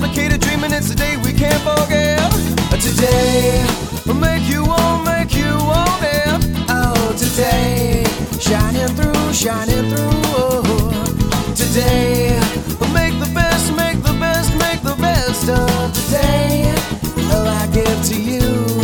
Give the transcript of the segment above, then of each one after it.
complicated dream, and it's a day we can't forget. Today, make you want it. Oh, today, shining through, shining through. Oh, today, make the best, make the best, make the best of today. Oh, I give to you.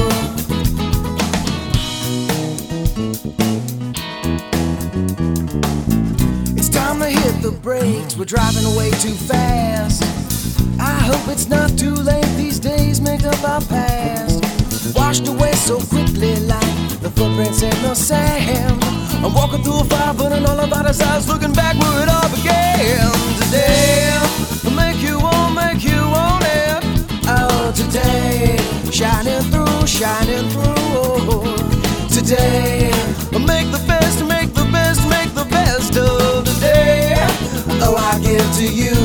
It's time to hit the brakes. We're driving way too fast. I hope it's not too late. These days make up our past, washed away so quickly like the footprints in the sand. I'm walking through a fire, burning all about us eyes, looking back where it all began. Today, make you want it. Oh, today, shining through, shining through. Today, make the best, make the best, make the best of the day. Oh, I give to you.